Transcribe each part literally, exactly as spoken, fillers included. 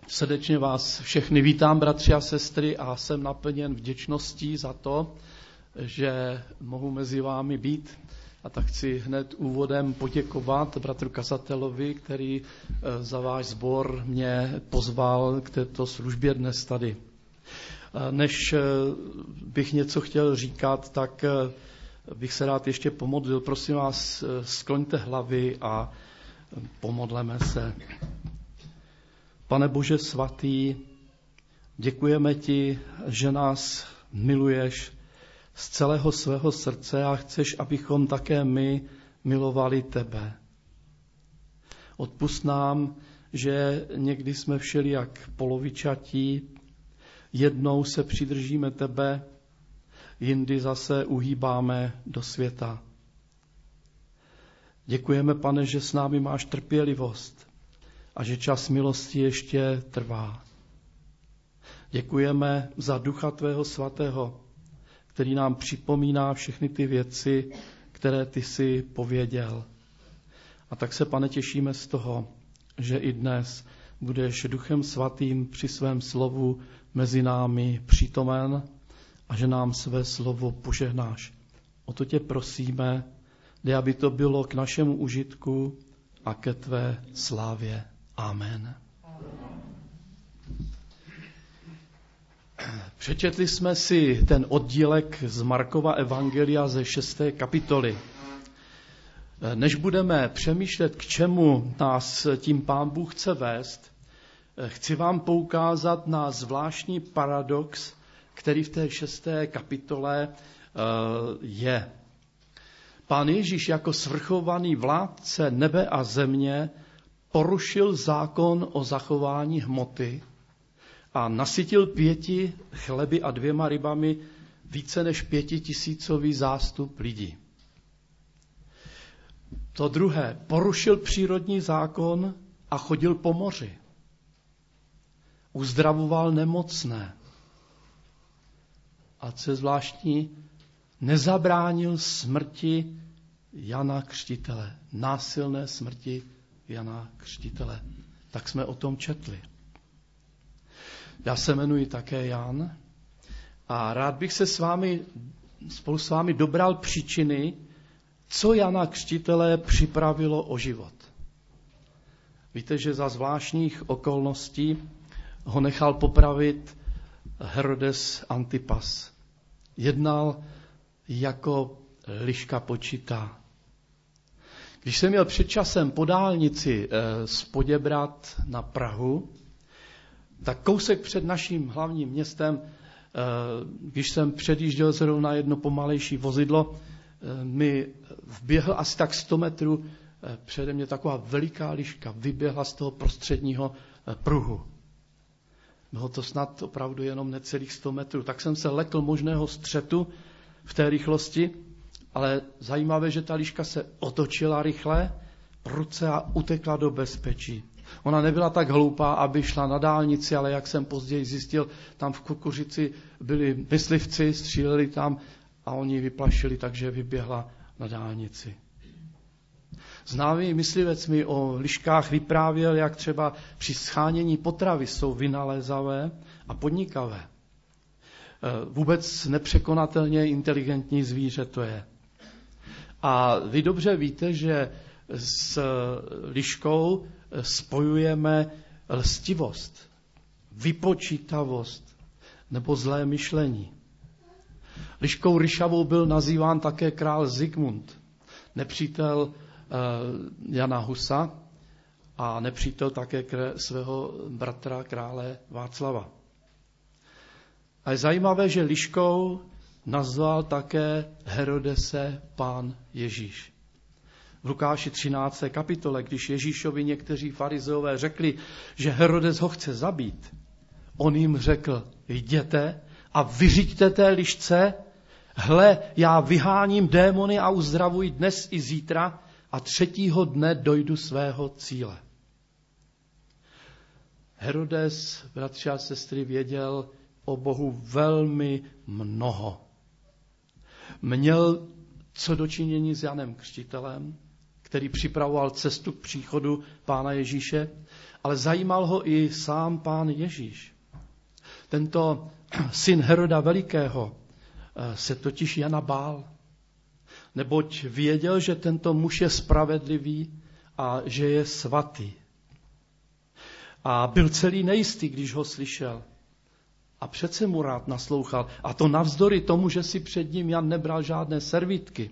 Srdečně vás všechny vítám, bratři a sestry, a jsem naplněn vděčností za to, že mohu mezi vámi být. A tak chci hned úvodem poděkovat bratru kazatelovi, který za váš sbor mě pozval k této službě dnes tady. Než bych něco chtěl říkat, tak bych se rád ještě pomodlil. Prosím vás, skloňte hlavy a pomodleme se. Pane Bože svatý, děkujeme ti, že nás miluješ z celého svého srdce a chceš, abychom také my milovali tebe. Odpusť nám, že někdy jsme všelijak polovičatí, jednou se přidržíme tebe, jindy zase uhýbáme do světa. Děkujeme, Pane, že s námi máš trpělivost a že čas milosti ještě trvá. Děkujeme za Ducha tvého svatého, který nám připomíná všechny ty věci, které ty jsi pověděl. A tak se, Pane, těšíme z toho, že i dnes budeš Duchem svatým při svém slovu mezi námi přítomen a že nám své slovo požehnáš. O to tě prosíme, dej, aby to bylo k našemu užitku a ke tvé slávě. Amen. Přečetli jsme si ten oddílek z Markova evangelia ze šesté kapitoly. Než budeme přemýšlet, k čemu nás tím Pán Bůh chce vést, chci vám poukázat na zvláštní paradox, který v té šesté kapitole je. Pán Ježíš jako svrchovaný vládce nebe a země porušil zákon o zachování hmoty a nasytil pěti chleby a dvěma rybami více než pětitisícový zástup lidí. To druhé, porušil přírodní zákon a chodil po moři. Uzdravoval nemocné. A co je zvláštní, nezabránil smrti Jana Křtitele, násilné smrti Jana Křtitele. Tak jsme o tom četli. Já se jmenuji také Jan a rád bych se s vámi, spolu s vámi dobral příčiny, co Jana Křtitele připravilo o život. Víte, že za zvláštních okolností ho nechal popravit Herodes Antipas. Jednal jako liška počitá. Když jsem měl před časem po dálnici z Poděbrad na Prahu, tak kousek před naším hlavním městem, když jsem předjížděl zrovna jedno pomalejší vozidlo, mi vběhl asi tak sto metrů přede mě taková veliká liška, vyběhla z toho prostředního pruhu. Bylo to snad opravdu jenom necelých sto metrů. Tak jsem se lekl možného střetu v té rychlosti, ale zajímavé, že ta liška se otočila rychle, prudce a utekla do bezpečí. Ona nebyla tak hloupá, aby šla na dálnici, ale jak jsem později zjistil, tam v Kukuřici byli myslivci, stříleli tam a oni vyplašili, takže vyběhla na dálnici. Známý myslivec mi o liškách vyprávěl, jak třeba při schánění potravy jsou vynalézavé a podnikavé. Vůbec nepřekonatelně inteligentní zvíře to je. A vy dobře víte, že s liškou spojujeme lstivost, vypočítavost nebo zlé myšlení. Liškou ryšavou byl nazýván také král Zikmund, nepřítel Jana Husa a nepřítel také svého bratra krále Václava. A je zajímavé, že liškou nazval také Herodese Pán Ježíš. V Lukáši třinácté kapitole, když Ježíšovi někteří farizeové řekli, že Herodes ho chce zabít, on jim řekl, jděte a vyřiďte té lišce, hle, já vyháním démony a uzdravuji dnes i zítra a třetího dne dojdu svého cíle. Herodes, bratři a sestry, věděl o Bohu velmi mnoho. Měl co dočinění s Janem Křtitelem, který připravoval cestu k příchodu Pána Ježíše, ale zajímal ho i sám Pán Ježíš. Tento syn Heroda Velikého se totiž Jana bál, neboť věděl, že tento muž je spravedlivý a že je svatý. A byl celý nejistý, když ho slyšel. A přece mu rád naslouchal. A to navzdory tomu, že si před ním Jan nebral žádné servítky.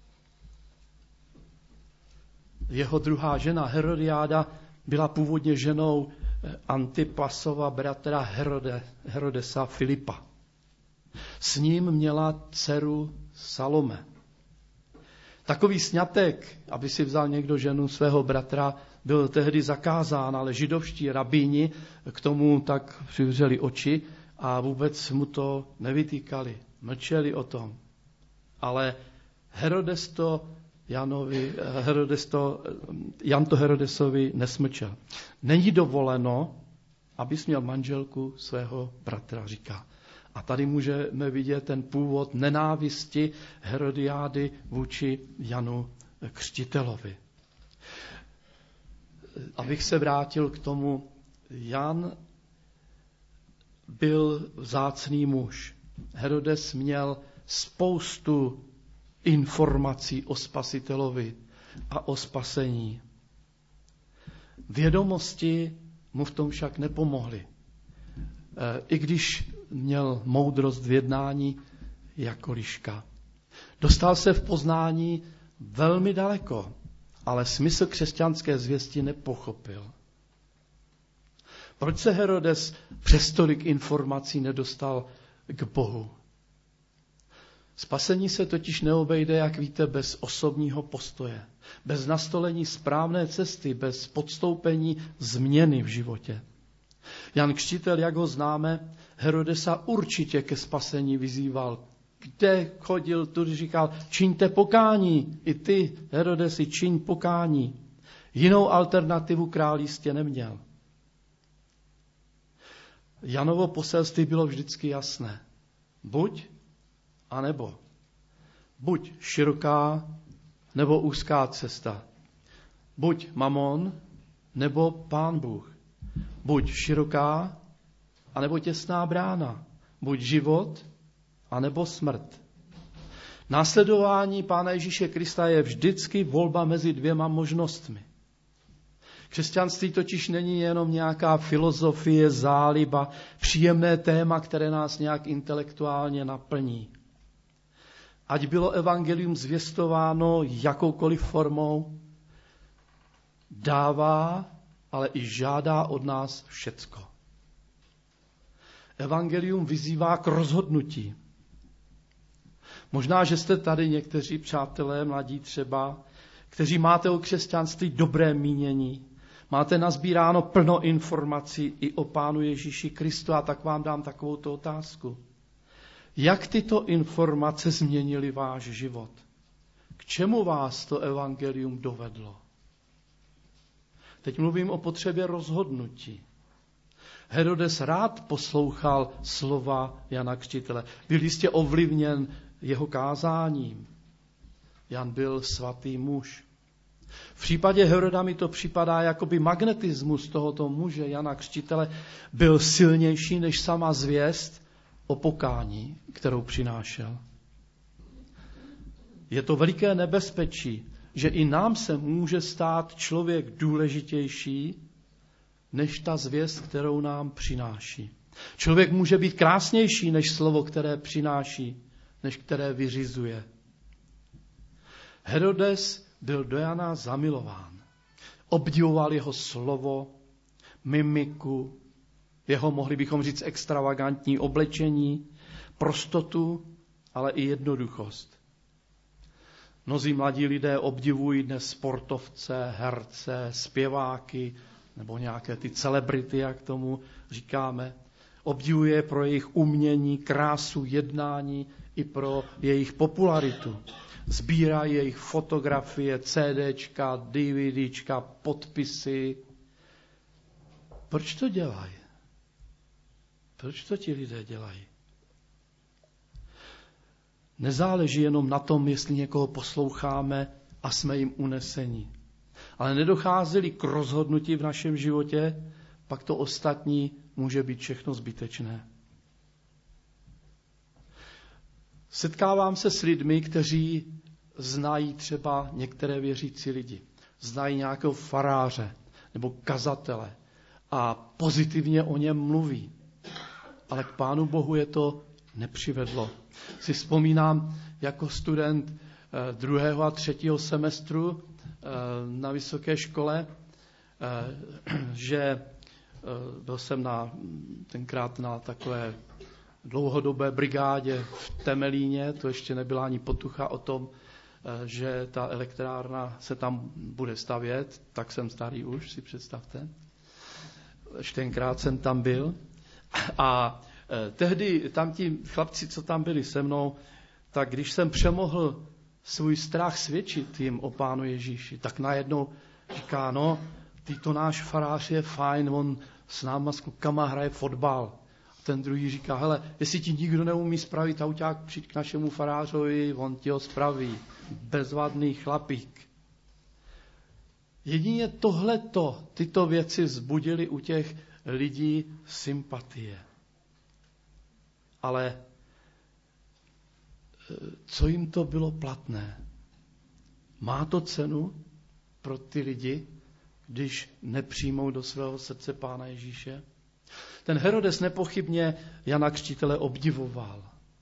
Jeho druhá žena Herodiáda byla původně ženou Antipasova bratra Herode, Herodesa Filipa. S ním měla dceru Salome. Takový sňatek, aby si vzal někdo ženu svého bratra, byl tehdy zakázán, ale židovští rabíni k tomu tak přivřeli oči a vůbec mu to nevytýkali. Mlčeli o tom. Ale Herodes to Janovi, Herodes to, Jan to Herodesovi nesmlčel. Není dovoleno, abys měl manželku svého bratra, říká. A tady můžeme vidět ten původ nenávisti Herodiády vůči Janu Křtitelovi. Abych se vrátil k tomu, Jan byl vzácný muž. Herodes měl spoustu informací o Spasitelovi a o spasení. Vědomosti mu v tom však nepomohly. I když měl moudrost v jednání jako liška. Dostal se v poznání velmi daleko, ale smysl křesťanské zvěsti nepochopil. Proč se Herodes přes tolik informací nedostal k Bohu? Spasení se totiž neobejde, jak víte, bez osobního postoje, bez nastolení správné cesty, bez podstoupení změny v životě. Jan Křtitel, jak ho známe, Herodesa určitě ke spasení vyzýval. Kde chodil, tu říkal, čiňte pokání. I ty, Herodesi, čiň pokání. Jinou alternativu král jistě neměl. Janovo poselství bylo vždycky jasné. Buď a nebo. Buď široká nebo úzká cesta. Buď mamon nebo Pán Bůh. Buď široká a nebo těsná brána. Buď život a nebo smrt. Následování Pána Ježíše Krista je vždycky volba mezi dvěma možnostmi. Křesťanství totiž není jenom nějaká filozofie, záliba, příjemné téma, které nás nějak intelektuálně naplní. Ať bylo evangelium zvěstováno jakoukoliv formou, dává, ale i žádá od nás všecko. Evangelium vyzývá k rozhodnutí. Možná, že jste tady někteří přátelé, mladí třeba, kteří máte o křesťanství dobré mínění, máte nazbíráno plno informací i o Pánu Ježíši Kristu, a tak vám dám takovouto otázku. Jak tyto informace změnily váš život? K čemu vás to evangelium dovedlo? Teď mluvím o potřebě rozhodnutí. Herodes rád poslouchal slova Jana Křtitele. Byl jistě ovlivněn jeho kázáním. Jan byl svatý muž. V případě Heroda mi to připadá, jako by magnetismus tohoto muže Jana Křtitele byl silnější než sama zvěst o pokání, kterou přinášel. Je to veliké nebezpečí, že i nám se může stát člověk důležitější než ta zvěst, kterou nám přináší. Člověk může být krásnější než slovo, které přináší, než které vyřizuje. Herodes byl do Jana zamilován. Obdivoval jeho slovo, mimiku, jeho, mohli bychom říct, extravagantní oblečení, prostotu, ale i jednoduchost. Mnozí mladí lidé obdivují dnes sportovce, herce, zpěváky nebo nějaké ty celebrity, jak tomu říkáme. Obdivuje pro jejich umění, krásu, jednání i pro jejich popularitu. Sbírají jejich fotografie, CDčka, DVDčka, podpisy. Proč to dělají? Proč to ti lidé dělají? Nezáleží jenom na tom, jestli někoho posloucháme a jsme jim uneseni. Ale nedocházeli k rozhodnutí v našem životě, pak to ostatní může být všechno zbytečné. Setkávám se s lidmi, kteří znají třeba některé věřící lidi. Znají nějakého faráře nebo kazatele a pozitivně o něm mluví. Ale k Pánu Bohu je to nepřivedlo. Si vzpomínám jako student druhého a třetího semestru na vysoké škole, že byl jsem na, tenkrát na takové dlouhodobé brigádě v Temelíně, to ještě nebyla ani potucha o tom, že ta elektrárna se tam bude stavět, tak jsem starý už, si představte. Ještě tenkrát jsem tam byl. A tehdy tam ti chlapci, co tam byli se mnou, tak když jsem přemohl svůj strach svědčit jim o Pánu Ježíši, tak najednou říká, no, týto náš farář je fajn, on s náma s klukama hraje fotbal. A ten druhý říká, hele, jestli ti nikdo neumí spravit auták, přijď k našemu farářovi, on ti ho spraví. Bezvadný chlapík. Jedině tohleto, tyto věci vzbudily u těch lidí sympatie. Ale co jim to bylo platné? Má to cenu pro ty lidi, když nepřijmou do svého srdce Pána Ježíše? Ten Herodes nepochybně Jana Křtitele obdivoval.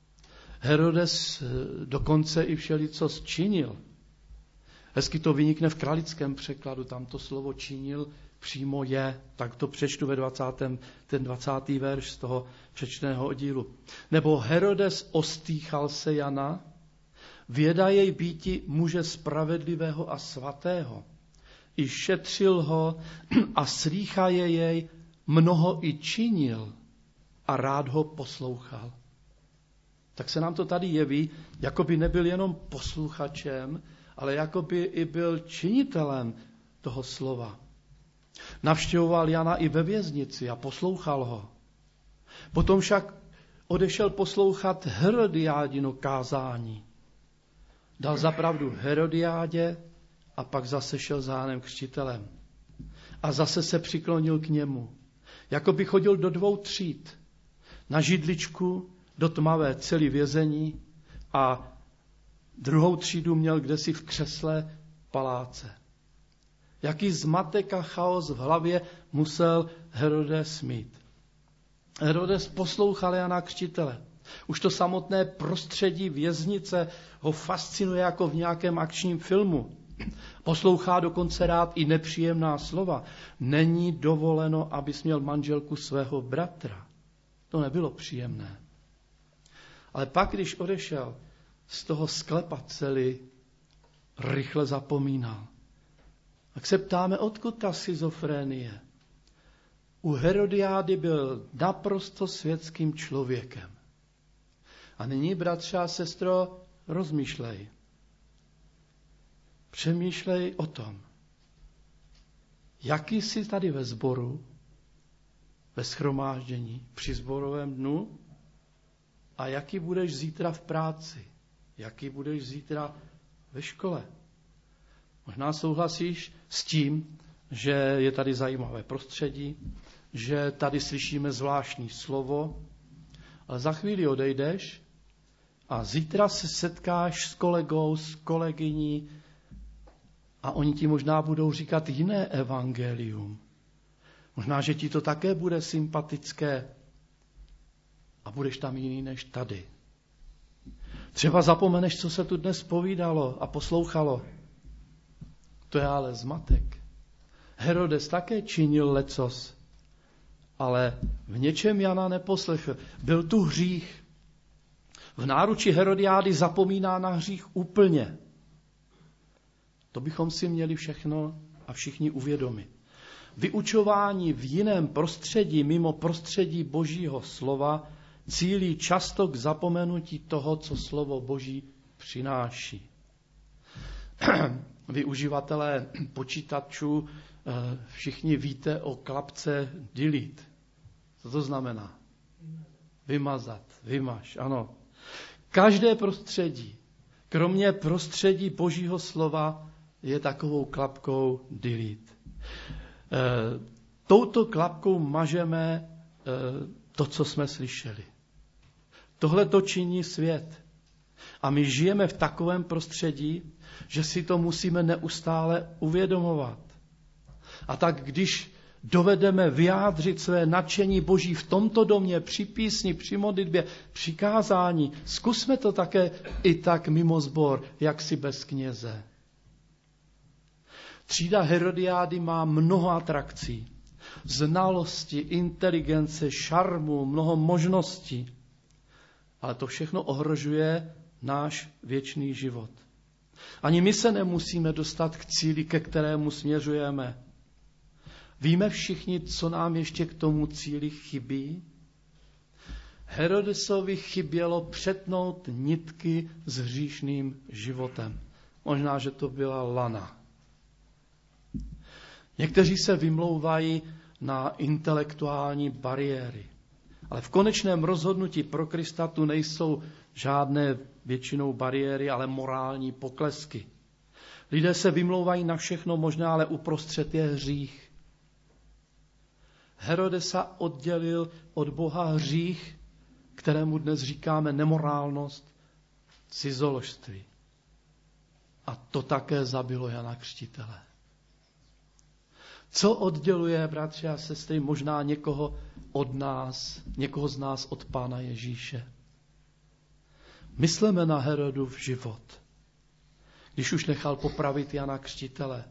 Herodes dokonce i všelico činil. Hezky to vynikne v kralickém překladu, tam to slovo činil přímo je, tak to přečtu ve dvacátém ten dvacátý verš z toho přečteného oddílu. Nebo Herodes ostýchal se Jana, věda jej býti muže spravedlivého a svatého. I šetřil ho a slýchaje jej mnoho i činil a rád ho poslouchal. Tak se nám to tady jeví, jako by nebyl jenom posluchačem, ale jako by i byl činitelem toho slova. Navštěvoval Jana i ve věznici a poslouchal ho. Potom však odešel poslouchat Herodiádino kázání. Dal zapravdu Herodiádě a pak zase šel za Janem Křtitelem. A zase se přiklonil k němu. Jako by chodil do dvou tříd. Na židličku, do tmavé celý vězení a druhou třídu měl kdesi v křesle paláce. Jaký zmatek a chaos v hlavě musel Herodes mít. Herodes poslouchal Jana Křtitele. Už to samotné prostředí věznice ho fascinuje jako v nějakém akčním filmu. Poslouchá dokonce rád i nepříjemná slova. Není dovoleno, abys měl manželku svého bratra. To nebylo příjemné. Ale pak, když odešel z toho sklepa celý, rychle zapomínal. Tak se ptáme, odkud ta schizofrenie? U Herodiády byl naprosto světským člověkem. A nyní, bratře a sestro, rozmýšlej. Přemýšlej o tom, jaký jsi tady ve sboru, ve shromáždění, při sborovém dnu a jaký budeš zítra v práci, jaký budeš zítra ve škole. Možná souhlasíš s tím, že je tady zajímavé prostředí, že tady slyšíme zvláštní slovo, ale za chvíli odejdeš a zítra se setkáš s kolegou, s kolegyní a oni ti možná budou říkat jiné evangelium. Možná, že ti to také bude sympatické a budeš tam jiný než tady. Třeba zapomeneš, co se tu dnes povídalo a poslouchalo. To je ale zmatek. Herodes také činil lecos, ale v něčem Jana neposlechl. Byl tu hřích. V náruči Herodiády zapomíná na hřích úplně. To bychom si měli všechno a všichni uvědomit. Vyučování v jiném prostředí, mimo prostředí Božího slova, cílí často k zapomenutí toho, co slovo Boží přináší. Vy uživatelé počítačů všichni víte o klapce delete. Co to znamená? Vymazat, vymaž, ano. Každé prostředí, kromě prostředí Božího slova, je takovou klapkou delete. E, touto klapkou mažeme e, to, co jsme slyšeli. Tohle to činí svět. A my žijeme v takovém prostředí, že si to musíme neustále uvědomovat. A tak když dovedeme vyjádřit své nadšení Boží v tomto domě, při písni, při modlitbě, při kázání, zkusme to také i tak mimo sbor, jak si bez kněze. Třída Herodiády má mnoho atrakcí. Znalosti, inteligence, šarmu, mnoho možností. Ale to všechno ohrožuje náš věčný život. Ani my se nemusíme dostat k cíli, ke kterému směřujeme. Víme všichni, co nám ještě k tomu cíli chybí? Herodesovi chybělo přetnout nitky s hříšným životem. Možná, že to byla lana. Někteří se vymlouvají na intelektuální bariéry. Ale v konečném rozhodnutí pro Krista tu nejsou žádné většinou bariéry, ale morální poklesky. Lidé se vymlouvají na všechno možné, ale uprostřed je hřích. Herodesa oddělil od Boha hřích, kterému dnes říkáme nemorálnost, cizoložství. A to také zabilo Jana Křtitele. Co odděluje, bratři a sestry, možná někoho od nás, někoho z nás od Pána Ježíše? Mysleme na Herodův život. Když už nechal popravit Jana Křtitele.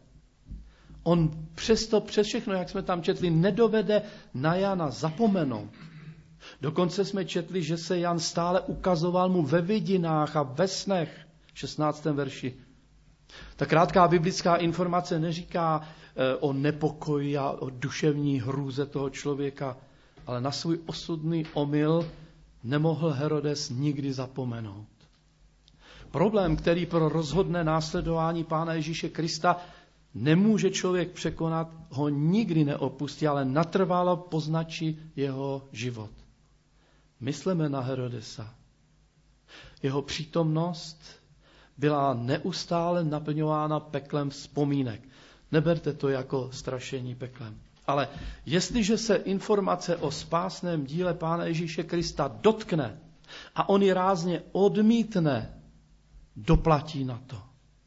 On přesto, přes všechno, jak jsme tam četli, nedovede na Jana zapomenout. Dokonce jsme četli, že se Jan stále ukazoval mu ve vidinách a ve snech. V šestnáctém verši. Ta krátká biblická informace neříká o nepokoji a o duševní hrůze toho člověka, ale na svůj osudný omyl nemohl Herodes nikdy zapomenout. Problém, který pro rozhodné následování Pána Ježíše Krista nemůže člověk překonat, ho nikdy neopustí, ale natrvalo poznačí jeho život. Mysleme na Herodesa. Jeho přítomnost byla neustále naplňována peklem vzpomínek. Neberte to jako strašení peklem. Ale jestliže se informace o spásném díle Pána Ježíše Krista dotkne a on ji rázně odmítne, doplatí na to.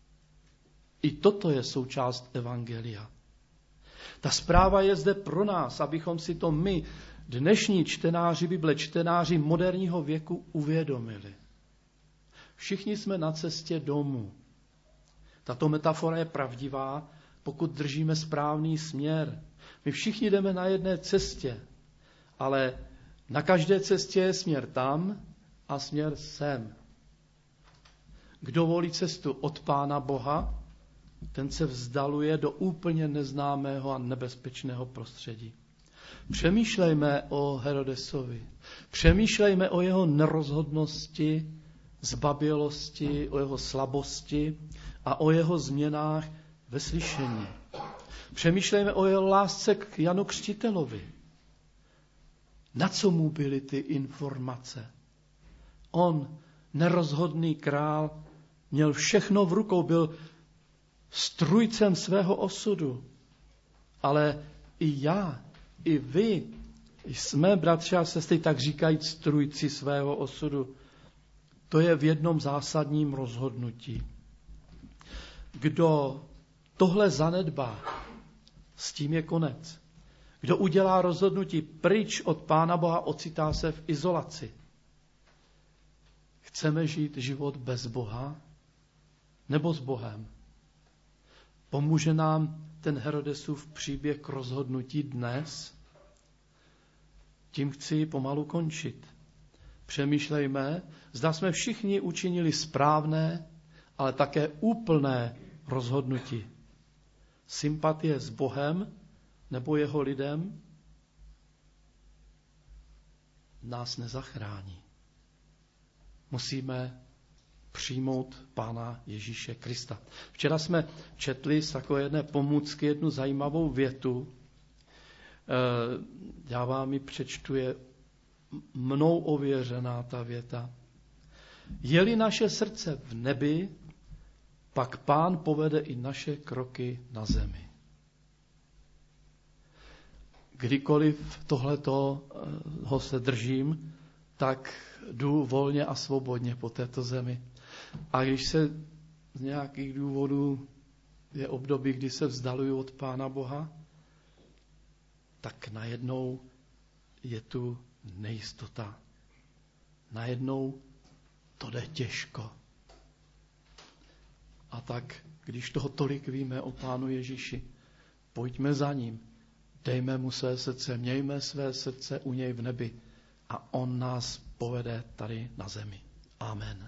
I toto je součást evangelia. Ta zpráva je zde pro nás, abychom si to my, dnešní čtenáři Bible, čtenáři moderního věku, uvědomili. Všichni jsme na cestě domů. Tato metafora je pravdivá, pokud držíme správný směr. My všichni jdeme na jedné cestě, ale na každé cestě je směr tam a směr sem. Kdo volí cestu od Pána Boha, ten se vzdaluje do úplně neznámého a nebezpečného prostředí. Přemýšlejme o Herodesovi. Přemýšlejme o jeho nerozhodnosti, zbabělosti, o jeho slabosti a o jeho změnách ve slyšení. Přemýšlejme o jeho lásce k Janu Křtitelovi. Na co mu byly ty informace? On, nerozhodný král, měl všechno v rukou, byl strůjcem svého osudu. Ale i já, i vy jsme, bratři a sestry, tak říkajíc strůjci svého osudu. To je v jednom zásadním rozhodnutí. Kdo tohle zanedbá, s tím je konec. Kdo udělá rozhodnutí pryč od Pána Boha, ocitá se v izolaci. Chceme žít život bez Boha nebo s Bohem? Pomůže nám ten Herodesův příběh k rozhodnutí dnes? Tím chci pomalu končit. Přemýšlejme, zda jsme všichni učinili správné, ale také úplné rozhodnutí. Sympatie s Bohem nebo jeho lidem nás nezachrání. Musíme přijmout Pána Ježíše Krista. Včera jsme četli z takové jedné pomůcky jednu zajímavou větu. Já vám ji přečtu, je mnou ověřená ta věta. Je-li naše srdce v nebi, pak Pán povede i naše kroky na zemi. Kdykoliv tohleto ho se držím, tak jdu volně a svobodně po této zemi. A když se z nějakých důvodů je období, kdy se vzdaluju od Pána Boha, tak najednou je tu nejistota. Najednou to jde těžko. A tak, když toho tolik víme o Pánu Ježíši, pojďme za ním, dejme mu své srdce, mějme své srdce u něj v nebi a on nás povede tady na zemi. Amen.